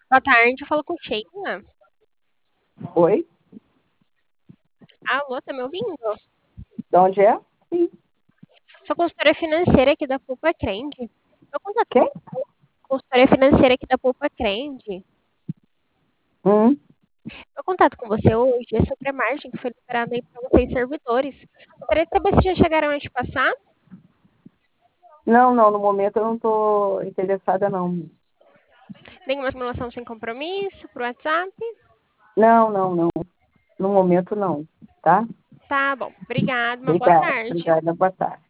Boa tarde, eu falo com Sheila. Oi? Alô, tá me ouvindo? De onde é? Sim. Sou consultora financeira aqui da Poupa Crende. Eu contato com Quem? consultora financeira aqui da Poupa Crende. Hum. Eu contato com você hoje é sobre a margem que foi liberada aí para vocês servidores. Gostaria de saber se já chegaram a te passar. Não, não, no momento eu não estou interessada, não. Nenhuma simulação sem compromisso pro WhatsApp. Não, não, não. No momento não, tá? Tá bom, obrigada, uma boa Obrigada, tarde. obrigada, boa tarde.